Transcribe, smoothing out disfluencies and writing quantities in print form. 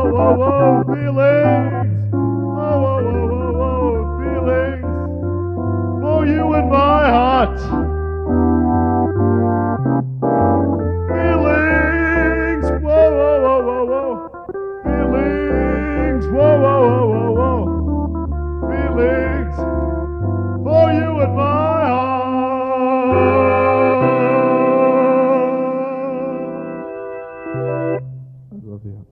whoa, whoa, feelings. Whoa, whoa, whoa, whoa, whoa, feelings for you in my heart. Feelings, whoa, whoa, whoa, whoa, whoa. Feelings, whoa, whoa, whoa, whoa, whoa. Feelings for you in my